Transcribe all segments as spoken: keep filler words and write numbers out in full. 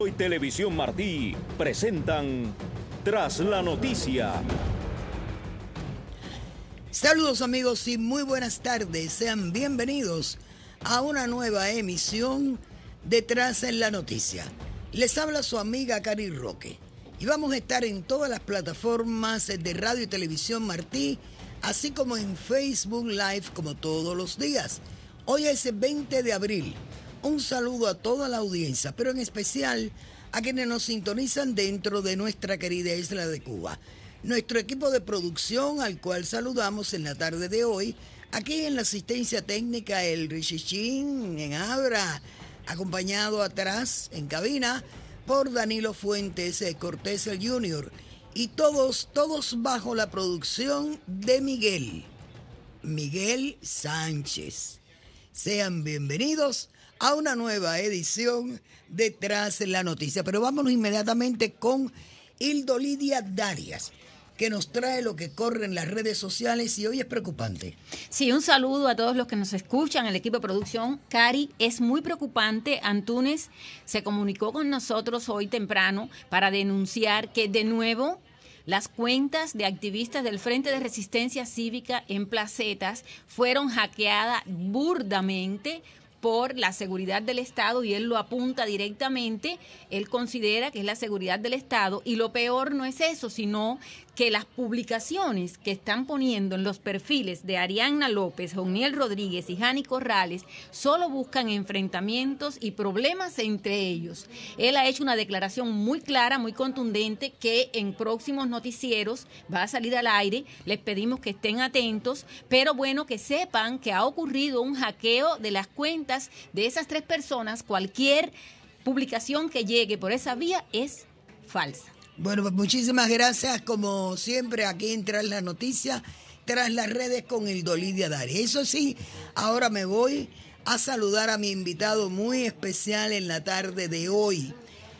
Hoy Televisión Martí presentan Tras la Noticia. Saludos amigos y muy buenas tardes. Sean bienvenidos a una nueva emisión de Tras la Noticia. Les habla su amiga Cari Roque y vamos a estar en todas las plataformas de Radio y Televisión Martí, así como en Facebook Live como todos los días. Hoy es el veinte de abril. Un saludo a toda la audiencia, pero en especial a quienes nos sintonizan dentro de nuestra querida isla de Cuba. Nuestro equipo de producción, al cual saludamos en la tarde de hoy, aquí en la asistencia técnica, el Richichín en Abra, acompañado atrás en cabina por Danilo Fuentes Cortés el Junior, y todos, todos bajo la producción de Miguel, Miguel Sánchez. Sean bienvenidos a una nueva edición de Tras la Noticia. Pero vámonos inmediatamente con Hildo Lidia Darias, que nos trae lo que corre en las redes sociales y hoy es preocupante. Sí, un saludo a todos los que nos escuchan, el equipo de producción. Cari, es muy preocupante. Antúnez se comunicó con nosotros hoy temprano para denunciar que de nuevo las cuentas de activistas del Frente de Resistencia Cívica en Placetas fueron hackeadas burdamente por la seguridad del Estado, y él lo apunta directamente. Él considera que es la seguridad del Estado, y lo peor no es eso, sino que las publicaciones que están poniendo en los perfiles de Arianna López, Joniel Rodríguez y Jani Corrales solo buscan enfrentamientos y problemas entre ellos. Él ha hecho una declaración muy clara, muy contundente, que en próximos noticieros va a salir al aire. Les pedimos que estén atentos, pero bueno, que sepan que ha ocurrido un hackeo de las cuentas de esas tres personas. Cualquier publicación que llegue por esa vía es falsa. Bueno, pues muchísimas gracias, como siempre, aquí en Tras la Noticia, Tras las Redes con Hildo Lidia Darias. Eso sí, ahora me voy a saludar a mi invitado muy especial en la tarde de hoy.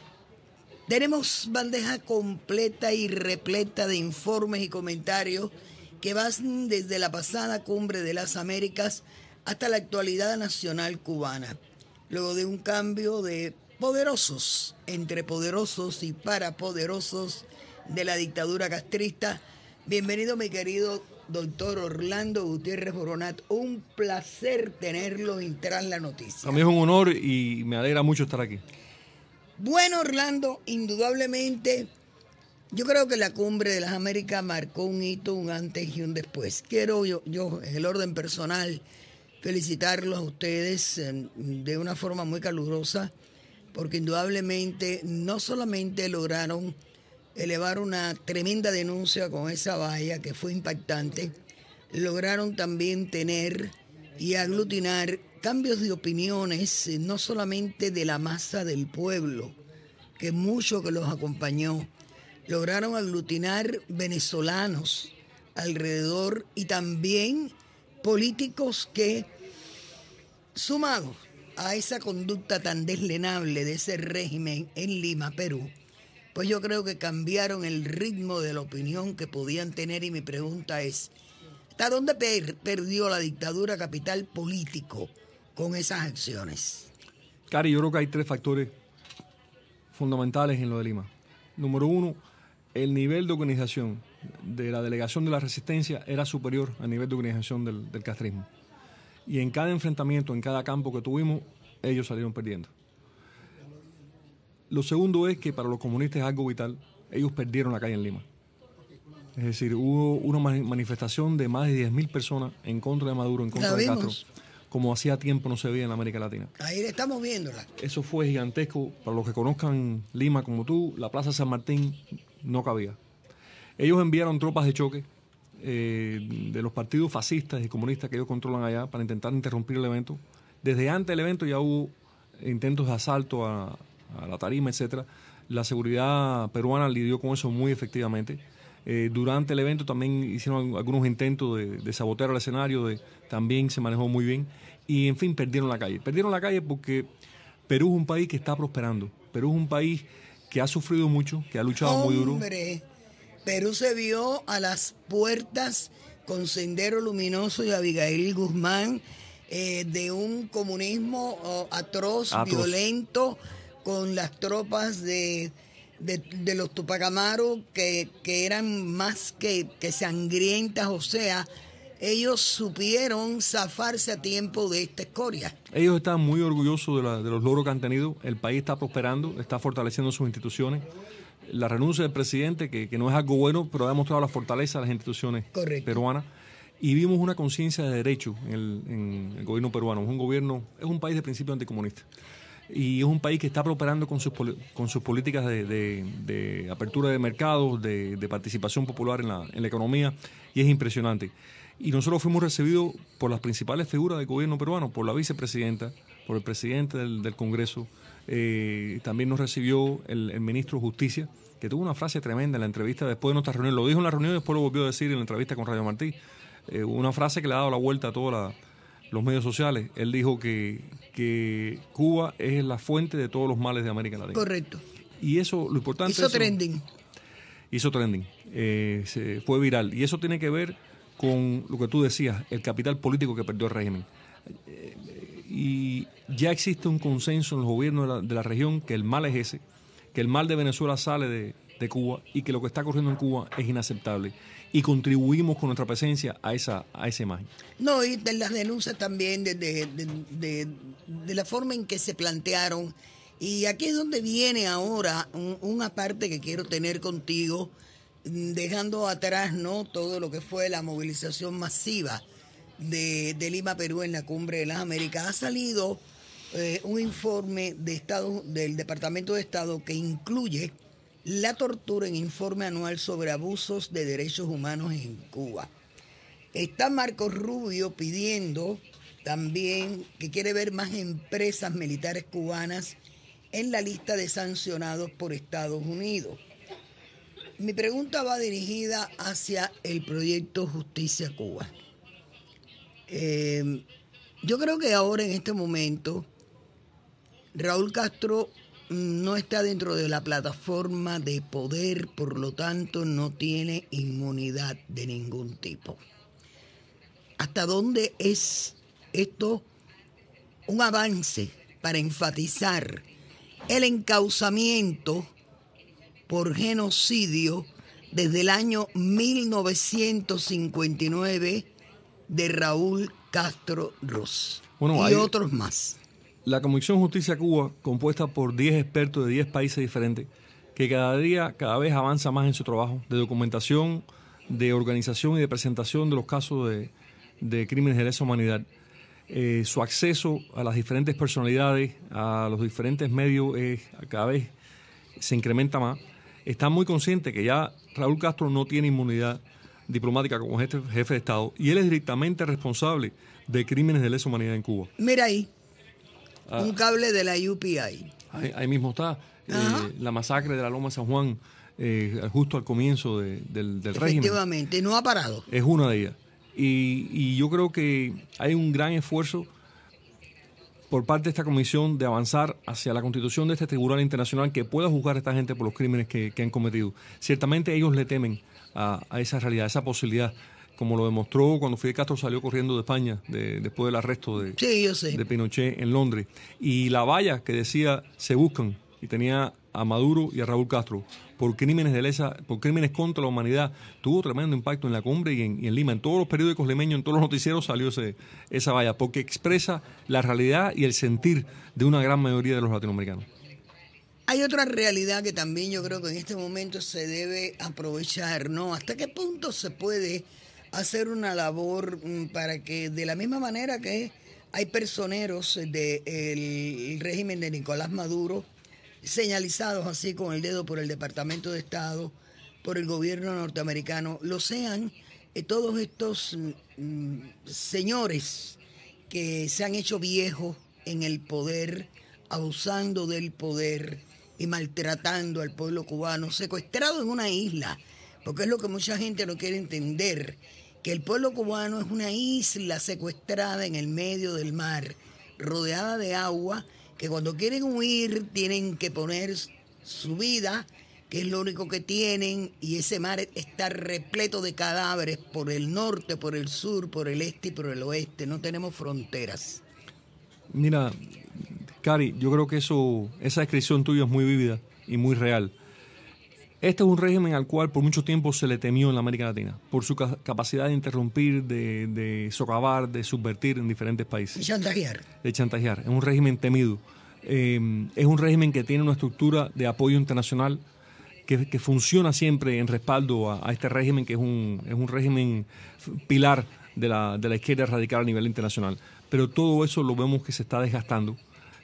Tenemos bandeja completa y repleta de informes y comentarios que van desde la pasada Cumbre de las Américas hasta la actualidad nacional cubana. Luego de un cambio de poderosos, entre poderosos y parapoderosos de la dictadura castrista. Bienvenido, mi querido doctor Orlando Gutiérrez Boronat. Un placer tenerlo en Tras la Noticia. A mí es un honor y me alegra mucho estar aquí. Bueno, Orlando, indudablemente, yo creo que la Cumbre de las Américas marcó un hito, un antes y un después. Quiero yo, yo en el orden personal, felicitarlos a ustedes eh, de una forma muy calurosa, porque indudablemente no solamente lograron elevar una tremenda denuncia con esa valla que fue impactante, lograron también tener y aglutinar cambios de opiniones, no solamente de la masa del pueblo, que mucho que los acompañó, lograron aglutinar venezolanos alrededor y también políticos que, sumados a esa conducta tan deslenable de ese régimen en Lima, Perú, pues yo creo que cambiaron el ritmo de la opinión que podían tener. Y mi pregunta es, ¿hasta dónde per- perdió la dictadura capital político con esas acciones? Cari, yo creo que hay tres factores fundamentales en lo de Lima. Número uno, el nivel de organización de la delegación de la resistencia era superior al nivel de organización del, del castrismo. Y en cada enfrentamiento, en cada campo que tuvimos, ellos salieron perdiendo. Lo segundo es que para los comunistas es algo vital. Ellos perdieron la calle en Lima. Es decir, hubo una manifestación de más de diez mil personas en contra de Maduro, en contra de Castro, como hacía tiempo no se veía en América Latina. Ahí estamos viéndola. Eso fue gigantesco. Para los que conozcan Lima como tú, la Plaza San Martín no cabía. Ellos enviaron tropas de choque Eh, de los partidos fascistas y comunistas que ellos controlan allá para intentar interrumpir el evento. Desde antes del evento ya hubo intentos de asalto a, a la tarima, etcétera. La seguridad peruana lidió con eso muy efectivamente. Eh, durante el evento también hicieron algunos intentos de, de sabotear el escenario, de, también se manejó muy bien. Y en fin, perdieron la calle. Perdieron la calle porque Perú es un país que está prosperando. Perú es un país que ha sufrido mucho, que ha luchado ¡Hombre! muy duro. Perú se vio a las puertas con Sendero Luminoso y Abigail Guzmán eh, de un comunismo oh, atroz, atroz, violento, con las tropas de, de, de los Tupac Amaru, que, que eran más que, que sangrientas, o sea, ellos supieron zafarse a tiempo de esta escoria. Ellos están muy orgullosos de, la, de los logros que han tenido. El país está prosperando, está fortaleciendo sus instituciones. La renuncia del presidente, que, que no es algo bueno, pero ha demostrado la fortaleza de las instituciones Correcto. peruanas. Y vimos una conciencia de derecho en el, en el gobierno peruano. Es un gobierno, es un país de principio anticomunista. Y es un país que está prosperando con sus, con sus políticas de, de, de apertura de mercados, de, de participación popular en la, en la economía, y es impresionante. Y nosotros fuimos recibidos por las principales figuras del gobierno peruano, por la vicepresidenta, por el presidente del, del Congreso. Eh, también nos recibió el, el ministro de Justicia, que tuvo una frase tremenda en la entrevista después de nuestra reunión. Lo dijo en la reunión y después lo volvió a decir en la entrevista con Radio Martí. Eh, una frase que le ha dado la vuelta a todos la, los medios sociales. Él dijo que, que Cuba es la fuente de todos los males de América Latina. Correcto. Y eso, lo importante Hizo eso, trending. Hizo trending. Eh, se, fue viral. Y eso tiene que ver con lo que tú decías, el capital político que perdió el régimen. Eh, y ya existe un consenso en los gobiernos de la, de la región que el mal es ese, que el mal de Venezuela sale de, de Cuba y que lo que está ocurriendo en Cuba es inaceptable. Y contribuimos con nuestra presencia a esa, a esa imagen. No, y de las denuncias también de, de, de, de, de la forma en que se plantearon. Y aquí es donde viene ahora un, una parte que quiero tener contigo, dejando atrás, ¿no?, todo lo que fue la movilización masiva de, de Lima, Perú, en la Cumbre de las Américas. Ha salido eh, un informe de Estado, del Departamento de Estado, que incluye la tortura en informe anual sobre abusos de derechos humanos en Cuba. Está Marco Rubio pidiendo también que quiere ver más empresas militares cubanas en la lista de sancionados por Estados Unidos. Mi pregunta va dirigida hacia el proyecto Justicia Cuba. Eh, yo creo que ahora, en este momento, Raúl Castro no está dentro de la plataforma de poder, por lo tanto no tiene inmunidad de ningún tipo. ¿Hasta dónde es esto un avance para enfatizar el encauzamiento por genocidio desde el año mil novecientos cincuenta y nueve de Raúl Castro Ruz bueno, y hay... otros más? La Comisión Justicia Cuba, compuesta por diez expertos de diez países diferentes, que cada día, cada vez avanza más en su trabajo de documentación, de organización y de presentación de los casos de, de crímenes de lesa humanidad. Eh, su acceso a las diferentes personalidades, a los diferentes medios, eh, cada vez se incrementa más. Está muy consciente que ya Raúl Castro no tiene inmunidad diplomática como jefe, jefe de Estado, y él es directamente responsable de crímenes de lesa humanidad en Cuba. Mira ahí. Ah, un cable de la U P I. Ahí, ahí mismo está. Eh, la masacre de la Loma de San Juan, eh, justo al comienzo de, del, del régimen. Efectivamente, no ha parado. Es una de ellas. Y, y yo creo que hay un gran esfuerzo por parte de esta comisión de avanzar hacia la constitución de este tribunal internacional que pueda juzgar a esta gente por los crímenes que, que han cometido. Ciertamente ellos le temen a, a esa realidad, a esa posibilidad, como lo demostró cuando Fidel Castro salió corriendo de España de, después del arresto de, sí, yo sé. de Pinochet en Londres. Y la valla que decía se buscan, y tenía a Maduro y a Raúl Castro por crímenes de lesa, por crímenes contra la humanidad, tuvo tremendo impacto en la cumbre y en, y en Lima. En todos los periódicos limeños, en todos los noticieros salió ese, esa valla, porque expresa la realidad y el sentir de una gran mayoría de los latinoamericanos. Hay otra realidad que también yo creo que en este momento se debe aprovechar, ¿no? ¿Hasta qué punto se puede hacer una labor para que, de la misma manera que hay personeros del régimen de Nicolás Maduro señalizados así con el dedo por el Departamento de Estado, por el gobierno norteamericano, lo sean eh, todos estos mm, señores que se han hecho viejos en el poder, abusando del poder y maltratando al pueblo cubano, secuestrado en una isla, porque es lo que mucha gente no quiere entender, que el pueblo cubano es una isla secuestrada en el medio del mar, rodeada de agua, que cuando quieren huir tienen que poner su vida, que es lo único que tienen, y ese mar está repleto de cadáveres por el norte, por el sur, por el este y por el oeste. No tenemos fronteras. Mira, Cari, yo creo que eso, esa descripción tuya es muy vívida y muy real. Este es un régimen al cual por mucho tiempo se le temió en la América Latina, por su ca- capacidad de interrumpir, de, de socavar, de subvertir en diferentes países. Y chantajear. De chantajear. Es un régimen temido. Eh, es un régimen que tiene una estructura de apoyo internacional que, que funciona siempre en respaldo a, a este régimen, que es un, es un régimen pilar de la, de la izquierda radical a nivel internacional. Pero todo eso lo vemos que se está desgastando.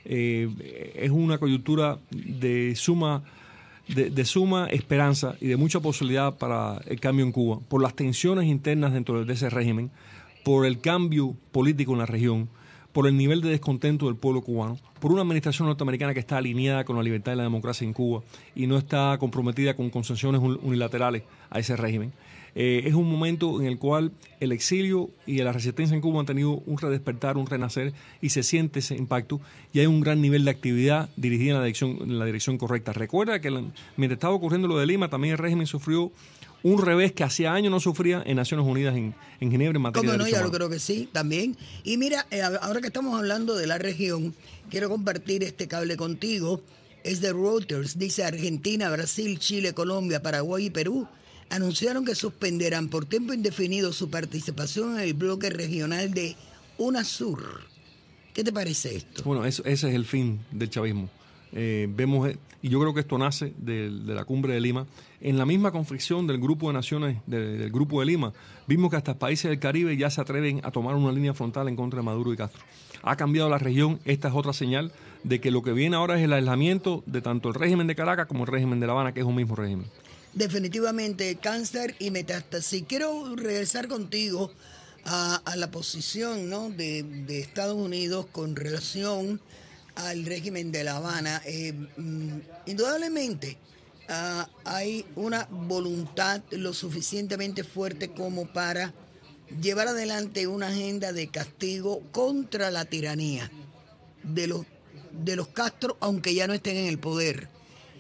Eh, es una coyuntura de suma... De, de suma esperanza y de mucha posibilidad para el cambio en Cuba, por las tensiones internas dentro de ese régimen, por el cambio político en la región, por el nivel de descontento del pueblo cubano, por una administración norteamericana que está alineada con la libertad y la democracia en Cuba y no está comprometida con concesiones unilaterales a ese régimen. Eh, es un momento en el cual el exilio y la resistencia en Cuba han tenido un redespertar, un renacer, y se siente ese impacto, y hay un gran nivel de actividad dirigida en la dirección, en la dirección correcta. Recuerda que la, mientras estaba ocurriendo lo de Lima, también el régimen sufrió un revés que hacía años no sufría en Naciones Unidas, en, en Ginebra, en materia ¿Cómo de no? derechos Ya lo humanos. creo que sí, también. Y mira, eh, ahora que estamos hablando de la región, quiero compartir este cable contigo. Es de Reuters. Dice: Argentina, Brasil, Chile, Colombia, Paraguay y Perú anunciaron que suspenderán por tiempo indefinido su participación en el bloque regional de UNASUR. ¿Qué te parece esto? Bueno, eso, ese es el fin del chavismo. Eh, vemos, y yo creo que esto nace de, de la cumbre de Lima. En la misma conflicción del grupo de naciones, de, del grupo de Lima, vimos que hasta países del Caribe ya se atreven a tomar una línea frontal en contra de Maduro y Castro. Ha cambiado la región. Esta es otra señal de que lo que viene ahora es el aislamiento de tanto el régimen de Caracas como el régimen de La Habana, que es un mismo régimen. Definitivamente cáncer y metástasis. Quiero regresar contigo a, a la posición, ¿no?, de, de Estados Unidos con relación al régimen de La Habana. Eh, indudablemente uh, hay una voluntad lo suficientemente fuerte como para llevar adelante una agenda de castigo contra la tiranía de los, de los Castro, aunque ya no estén en el poder.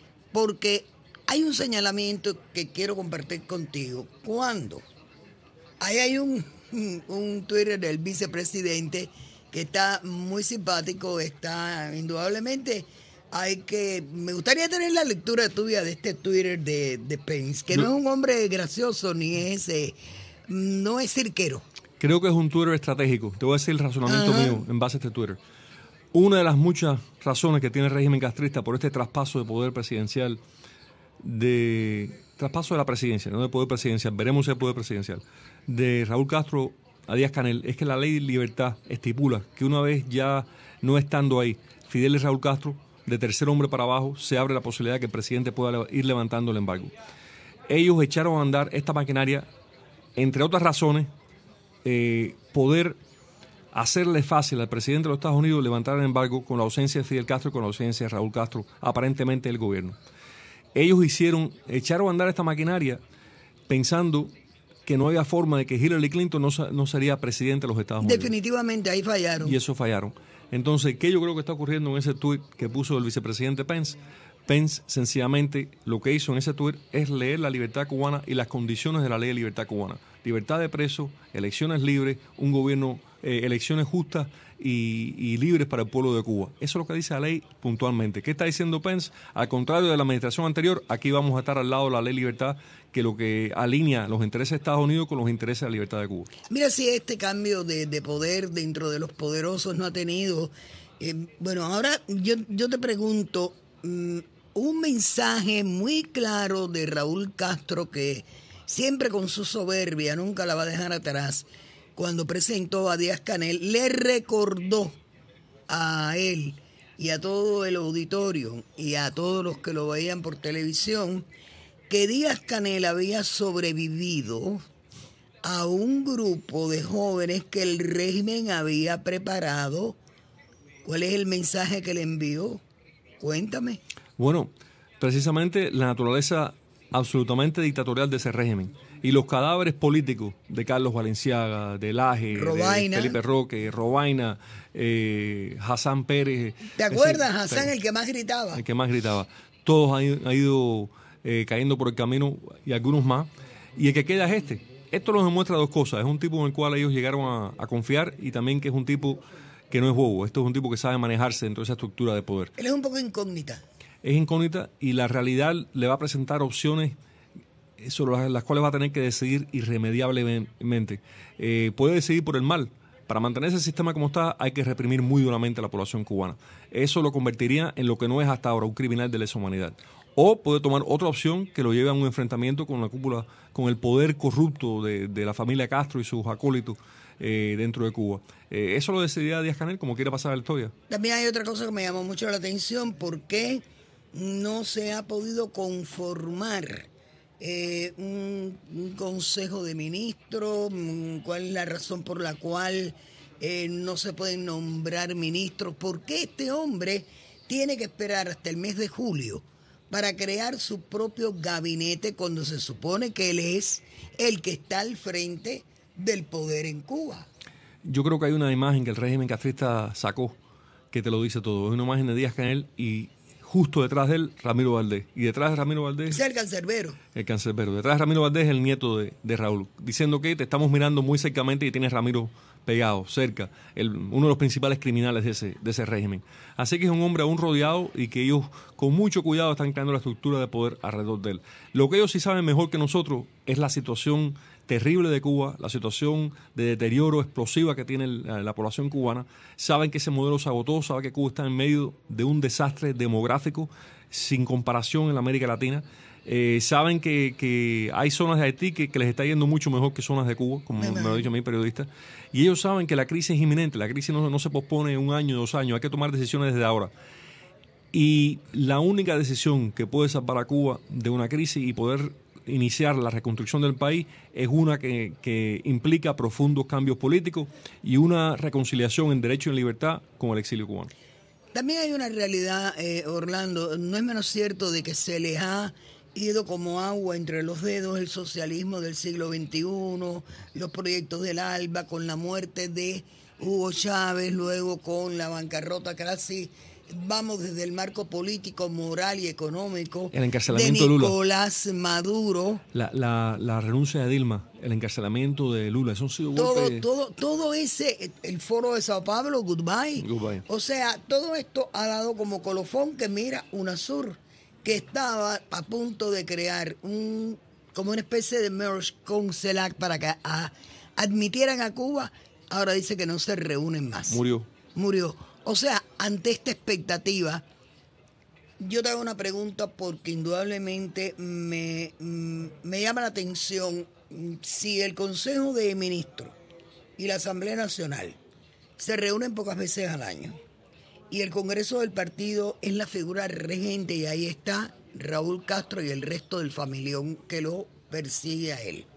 Porque hay un señalamiento que quiero compartir contigo. ¿Cuándo? Ahí hay un, un Twitter del vicepresidente que está muy simpático, está indudablemente, hay que, me gustaría tener la lectura tuya de este Twitter de, de Pence, que no, no es un hombre gracioso ni es, eh, no es cirquero. Creo que es un Twitter estratégico. Te voy a decir el razonamiento Ajá. mío en base a este Twitter. Una de las muchas razones que tiene el régimen castrista por este traspaso de poder presidencial, de traspaso de la presidencia, no de poder presidencial, veremos si hay poder presidencial, de Raúl Castro a Díaz-Canel, es que la ley de libertad estipula que una vez ya no estando ahí Fidel y Raúl Castro, de tercer hombre para abajo, se abre la posibilidad de que el presidente pueda ir levantando el embargo. Ellos echaron a andar esta maquinaria, entre otras razones, eh, poder hacerle fácil al presidente de los Estados Unidos levantar el embargo con la ausencia de Fidel Castro y con la ausencia de Raúl Castro, aparentemente del gobierno. Ellos hicieron, echaron a andar esta maquinaria pensando que no había forma de que Hillary Clinton no, no sería presidente de los Estados Unidos. Definitivamente, ahí fallaron. Y eso fallaron. Entonces, ¿qué yo creo que está ocurriendo en ese tuit que puso el vicepresidente Pence? Pence, sencillamente, lo que hizo en ese tuit es leer la libertad cubana y las condiciones de la ley de libertad cubana. Libertad de presos, elecciones libres, un gobierno, eh, elecciones justas y, y libres para el pueblo de Cuba. Eso es lo que dice la ley puntualmente. ¿Qué está diciendo Pence? Al contrario de la administración anterior, aquí vamos a estar al lado de la ley de libertad, que lo que alinea los intereses de Estados Unidos con los intereses de la libertad de Cuba. Mira si este cambio de, de poder dentro de los poderosos no ha tenido... Eh, bueno, ahora yo, yo te pregunto, um, un mensaje muy claro de Raúl Castro, que siempre con su soberbia nunca la va a dejar atrás, cuando presentó a Díaz-Canel, le recordó a él y a todo el auditorio y a todos los que lo veían por televisión que Díaz-Canel había sobrevivido a un grupo de jóvenes que el régimen había preparado. ¿Cuál es el mensaje que le envió? Cuéntame. Bueno, precisamente la naturaleza absolutamente dictatorial de ese régimen y los cadáveres políticos de Carlos Valenciaga, de Laje, Robaina. de Felipe Roque, Robaina, eh, Hassan Pérez. ¿Te acuerdas, ese, Hassan, el que más gritaba? El que más gritaba. Todos han ido, han ido eh, cayendo por el camino y algunos más. Y el que queda es este. Esto nos demuestra dos cosas. Es un tipo en el cual ellos llegaron a, a confiar y también que es un tipo que no es bobo. Esto es un tipo que sabe manejarse dentro de esa estructura de poder. Él es un poco incógnita. Es incógnita y la realidad le va a presentar opciones sobre las, las cuales va a tener que decidir irremediablemente. Eh, puede decidir por el mal. Para mantener ese sistema como está, hay que reprimir muy duramente a la población cubana. Eso lo convertiría en lo que no es hasta ahora, un criminal de lesa humanidad. O puede tomar otra opción que lo lleve a un enfrentamiento con la cúpula, con el poder corrupto de, de la familia Castro y sus acólitos eh, dentro de Cuba. Eh, eso lo decidiría Díaz-Canel, como quiere pasar la historia. También hay otra cosa que me llamó mucho la atención, ¿por qué no se ha podido conformar Eh, un, un consejo de ministros? ¿Cuál es la razón por la cual eh, no se pueden nombrar ministros? ¿Por qué este hombre tiene que esperar hasta el mes de julio para crear su propio gabinete cuando se supone que él es el que está al frente del poder en Cuba? Yo creo que hay una imagen que el régimen castrista sacó que te lo dice todo. Es una imagen de Díaz-Canel y justo detrás de él, Ramiro Valdés. Y detrás de Ramiro Valdés... Es el cancerbero. El cancerbero. Detrás de Ramiro Valdés, el nieto de, de Raúl. Diciendo que te estamos mirando muy cercamente y tienes Ramiro pegado, cerca. El, uno de los principales criminales de ese, de ese régimen. Así que es un hombre aún rodeado y que ellos con mucho cuidado están creando la estructura de poder alrededor de él. Lo que ellos sí saben mejor que nosotros es la situación terrible de Cuba, la situación de deterioro explosiva que tiene la, la población cubana. Saben que ese modelo se agotó, saben que Cuba está en medio de un desastre demográfico sin comparación en la América Latina. Eh, saben que, que hay zonas de Haití que, que les está yendo mucho mejor que zonas de Cuba, como me, me lo ha dicho a mí periodista. Y ellos saben que la crisis es inminente, la crisis no, no se pospone un año, dos años, hay que tomar decisiones desde ahora. Y la única decisión que puede salvar a Cuba de una crisis y poder iniciar la reconstrucción del país es una que, que implica profundos cambios políticos y una reconciliación en derecho y en libertad con el exilio cubano. También hay una realidad, eh, Orlando, no es menos cierto de que se les ha ido como agua entre los dedos el socialismo del siglo veintiuno, los proyectos del ALBA, con la muerte de Hugo Chávez, luego con la bancarrota casi, vamos desde el marco político, moral y económico el encarcelamiento de Nicolás Lula. Maduro. La, la, la renuncia de Dilma, el encarcelamiento de Lula, eso han sido todo, golpes. Todo, todo ese, el foro de Sao Paulo, goodbye. goodbye. O sea, todo esto ha dado como colofón que mira UNASUR, que estaba a punto de crear un como una especie de merge con CELAC para que a, admitieran a Cuba, ahora dice que no se reúnen más. Murió. Murió. O sea, ante esta expectativa, yo te hago una pregunta porque indudablemente me, me llama la atención si el Consejo de Ministros y la Asamblea Nacional se reúnen pocas veces al año y el Congreso del partido es la figura regente y ahí está Raúl Castro y el resto del familión que lo persigue a él.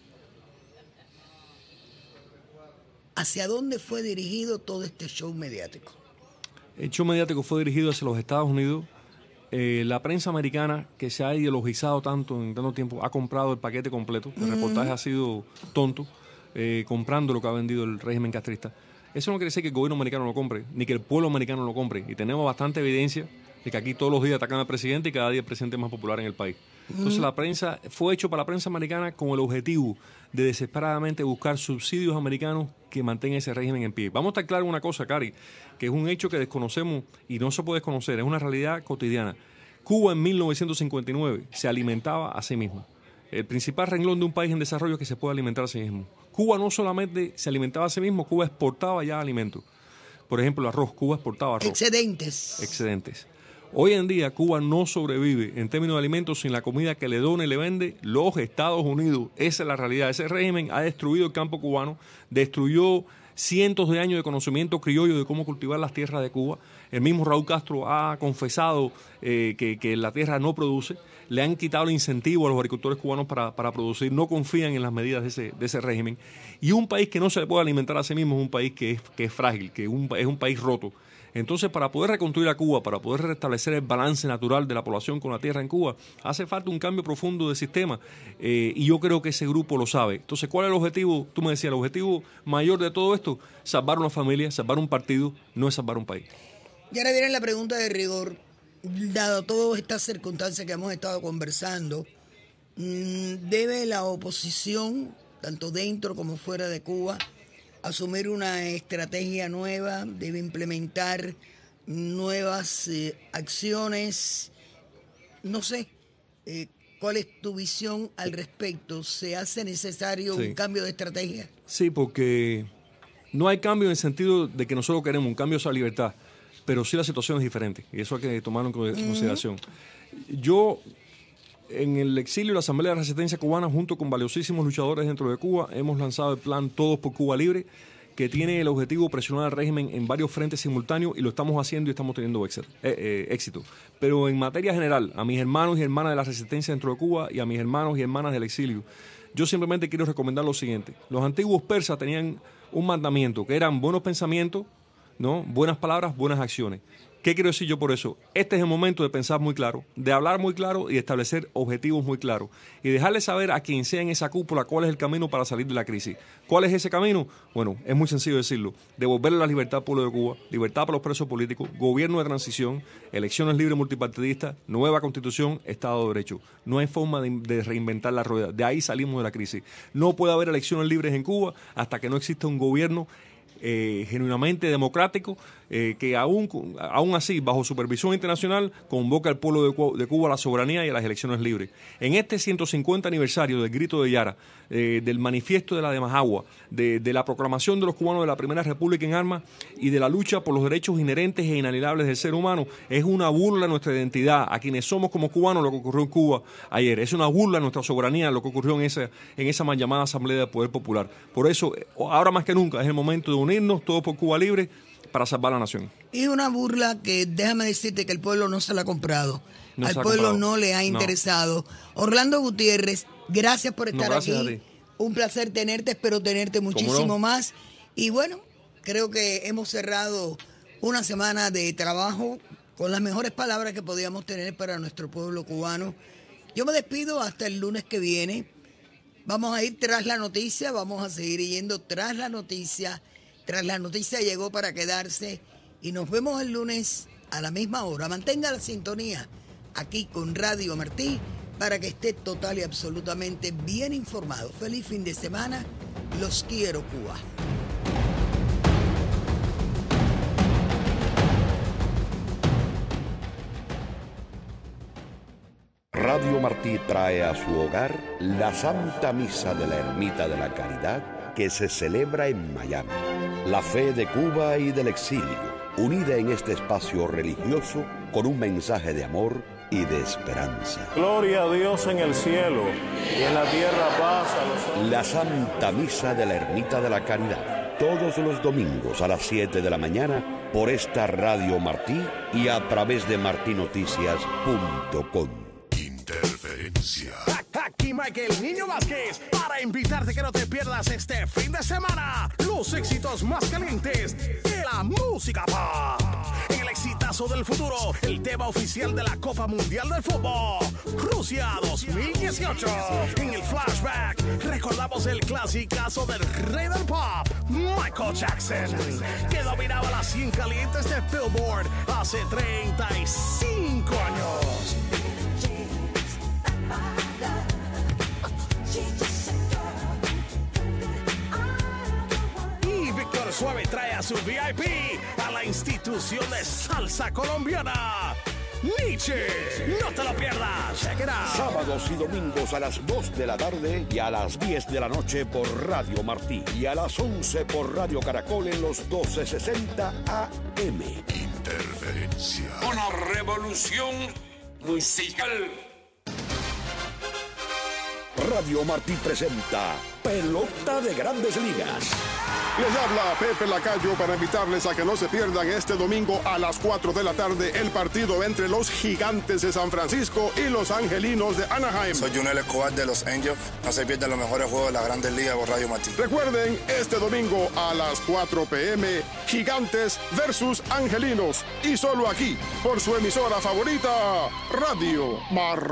¿Hacia dónde fue dirigido todo este show mediático? El show mediático fue dirigido hacia los Estados Unidos. Eh, la prensa americana, que se ha ideologizado tanto en tanto tiempo, ha comprado el paquete completo. El mm. reportaje ha sido tonto, eh, comprando lo que ha vendido el régimen castrista. Eso no quiere decir que el gobierno americano lo compre, ni que el pueblo americano lo compre. Y tenemos bastante evidencia de que aquí todos los días atacan al presidente y cada día el presidente es más popular en el país. Entonces la prensa fue hecho para la prensa americana con el objetivo de desesperadamente buscar subsidios americanos que mantengan ese régimen en pie. Vamos a estar claros en una cosa, Cari, que es un hecho que desconocemos y no se puede desconocer, es una realidad cotidiana. Cuba en mil novecientos cincuenta y nueve se alimentaba a sí mismo. El principal renglón de un país en desarrollo es que se puede alimentar a sí mismo. Cuba no solamente se alimentaba a sí mismo, Cuba exportaba ya alimentos. Por ejemplo, el arroz, Cuba exportaba arroz. Excedentes. Excedentes. Hoy en día Cuba no sobrevive en términos de alimentos sin la comida que le dona y le vende los Estados Unidos. Esa es la realidad. Ese régimen ha destruido el campo cubano, destruyó cientos de años de conocimiento criollo de cómo cultivar las tierras de Cuba. El mismo Raúl Castro ha confesado eh, que, que la tierra no produce. Le han quitado el incentivo a los agricultores cubanos para, para producir. No confían en las medidas de ese, de ese régimen. Y un país que no se le puede alimentar a sí mismo es un país que es, que es frágil, que un, es un país roto. Entonces, para poder reconstruir a Cuba, para poder restablecer el balance natural de la población con la tierra en Cuba, hace falta un cambio profundo de sistema eh, y yo creo que ese grupo lo sabe. Entonces, ¿cuál es el objetivo? Tú me decías, el objetivo mayor de todo esto, salvar una familia, salvar un partido, no es salvar un país. Y ahora viene la pregunta de rigor. Dado todas estas circunstancias que hemos estado conversando, ¿debe la oposición, tanto dentro como fuera de Cuba, asumir una estrategia nueva, debe implementar nuevas eh, acciones. No sé, eh, ¿cuál es tu visión al respecto? ¿Se hace necesario sí. un cambio de estrategia? Sí, porque no hay cambio en el sentido de que nosotros queremos un cambio hacia la libertad, pero sí la situación es diferente y eso hay que tomarlo en consideración. Uh-huh. Yo, en el exilio de la Asamblea de la Resistencia Cubana, junto con valiosísimos luchadores dentro de Cuba, hemos lanzado el plan Todos por Cuba Libre, que tiene el objetivo de presionar al régimen en varios frentes simultáneos y lo estamos haciendo y estamos teniendo éxito. Eh, eh, éxito. Pero en materia general, a mis hermanos y hermanas de la resistencia dentro de Cuba y a mis hermanos y hermanas del exilio, yo simplemente quiero recomendar lo siguiente. Los antiguos persas tenían un mandamiento, que eran buenos pensamientos, ¿no? Buenas palabras, buenas acciones. ¿Qué quiero decir yo por eso? Este es el momento de pensar muy claro, de hablar muy claro y de establecer objetivos muy claros. Y dejarle saber a quien sea en esa cúpula cuál es el camino para salir de la crisis. ¿Cuál es ese camino? Bueno, es muy sencillo decirlo. Devolverle la libertad al pueblo de Cuba, libertad para los presos políticos, gobierno de transición, elecciones libres multipartidistas, nueva constitución, Estado de Derecho. No hay forma de, de reinventar la rueda. De ahí salimos de la crisis. No puede haber elecciones libres en Cuba hasta que no exista un gobierno Eh, genuinamente democrático, eh, que aún, aún así, bajo supervisión internacional, convoca al pueblo de Cuba, de Cuba a la soberanía y a las elecciones libres. En este ciento cincuenta aniversario del Grito de Yara, eh, del manifiesto de la de Majagua, de, de la proclamación de los cubanos de la Primera República en armas y de la lucha por los derechos inherentes e inalienables del ser humano, es una burla a nuestra identidad, a quienes somos como cubanos, lo que ocurrió en Cuba ayer. Es una burla a nuestra soberanía, lo que ocurrió en esa, en esa mal llamada Asamblea del Poder Popular. Por eso, ahora más que nunca, es el momento de unir todos por Cuba Libre para salvar la nación. Y una burla que déjame decirte que el pueblo no se la ha comprado. No Al se pueblo comprado. no le ha interesado. No. Orlando Gutiérrez, gracias por estar no, gracias aquí. Un placer tenerte, espero tenerte muchísimo no? más. Y bueno, creo que hemos cerrado una semana de trabajo con las mejores palabras que podíamos tener para nuestro pueblo cubano. Yo me despido hasta el lunes que viene. Vamos a ir tras la noticia, vamos a seguir yendo tras la noticia. Tras la noticia llegó para quedarse y nos vemos el lunes a la misma hora. Mantenga la sintonía aquí con Radio Martí para que esté total y absolutamente bien informado. Feliz fin de semana. Los quiero, Cuba. Radio Martí trae a su hogar la Santa Misa de la Ermita de la Caridad, que se celebra en Miami. La fe de Cuba y del exilio, unida en este espacio religioso con un mensaje de amor y de esperanza. Gloria a Dios en el cielo y en la tierra paz a los hombres. La Santa Misa de la Ermita de la Caridad, todos los domingos a las siete de la mañana por esta Radio Martí y a través de martí noticias punto com. Interferencia. Aquí Michael Niño Vázquez para invitarte que no te pierdas este fin de semana los éxitos más calientes de la música pop. En el exitazo del futuro, el tema oficial de la Copa Mundial del Fútbol, Rusia dos mil dieciocho. En el flashback, recordamos el clasicazo del rey del pop, Michael Jackson, que dominaba las cien calientes de Billboard hace treinta y cinco años. Y Víctor Suave trae a su V I P a la institución de salsa colombiana, Nietzsche. No te lo pierdas. Check it out. Sábados y domingos a las dos de la tarde y a las diez de la noche por Radio Martí y a las once por Radio Caracol en los doce sesenta A M. Interferencia. Una revolución musical. Radio Martí presenta Pelota de Grandes Ligas. Les habla Pepe Lacayo para invitarles a que no se pierdan este domingo a las cuatro de la tarde el partido entre los Gigantes de San Francisco y los Angelinos de Anaheim. Soy Junel Escobar de Los Angels. No se pierdan los mejores juegos de las Grandes Ligas por Radio Martí. Recuerden, este domingo a las cuatro p m Gigantes versus Angelinos. Y solo aquí, por su emisora favorita, Radio Martí.